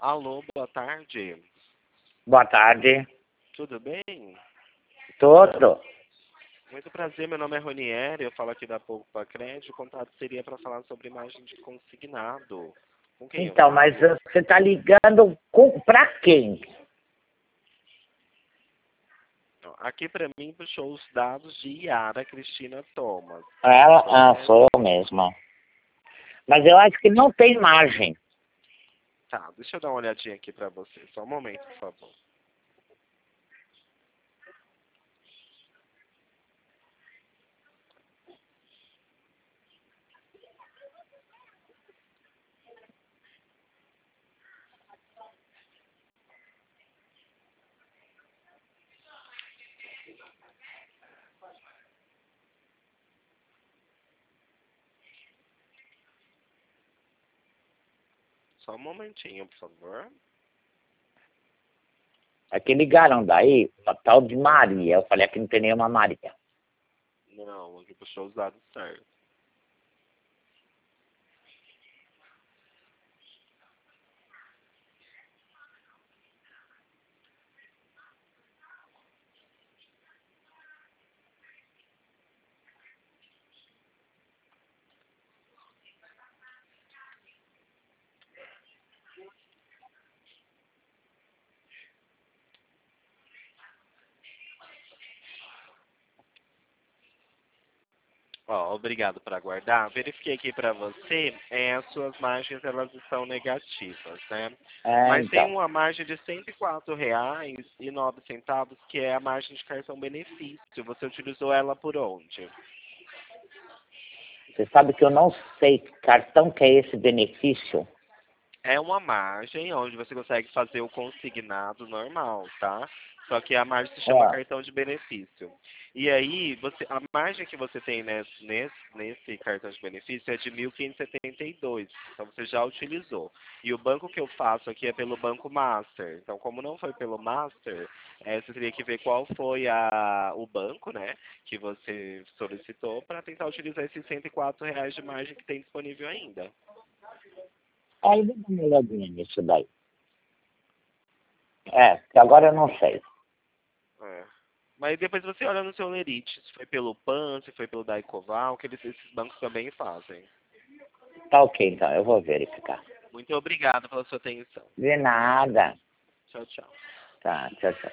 Alô, boa tarde. Boa tarde. Tudo bem? Tudo? Muito prazer, meu nome é Ronieri, eu falo aqui da Poupa Crédito. O contato seria para falar sobre imagem de consignado. Com quem eu Então, mas falo? você está ligando para quem? Aqui para mim puxou os dados de Yara Cristina Thomas. Ela, Correto? sou eu mesma. Mas eu acho que não tem margem. Tá, deixa eu dar uma olhadinha aqui para você. Só um momento, por favor. Só um momentinho, por favor. Aqui ligaram daí, uma tal de Maria. Eu falei, aqui não tem nenhuma Maria. Não, aqui puxou os dados certos. Ó, obrigado por aguardar. Verifiquei aqui para você, as suas margens elas estão negativas, né? Mas tem Então. uma margem de R$ 104,09, que é a margem de cartão benefício. Você utilizou ela por onde? Você sabe que eu não sei que cartão que é esse benefício. É uma margem onde você consegue fazer o consignado normal, tá? Só que a margem se chama Ah, cartão de benefício. E aí, a margem que você tem nesse cartão de benefício é de 1.572. Então você já utilizou. E o banco que eu faço aqui é pelo Banco Master. Então, como não foi pelo Master, você teria que ver qual foi o banco, né, que você solicitou para tentar utilizar esses R$ 104 de margem que tem disponível ainda. aí dá uma olhadinha nisso daí. Que agora eu não sei. É. Mas depois você olha no seu Lerite, se foi pelo PAN, se foi pelo Daicoval, que esses bancos também fazem. Tá ok, então, eu vou verificar. Muito obrigado pela sua atenção. De nada. Tchau, tchau. Tá, tchau, tchau.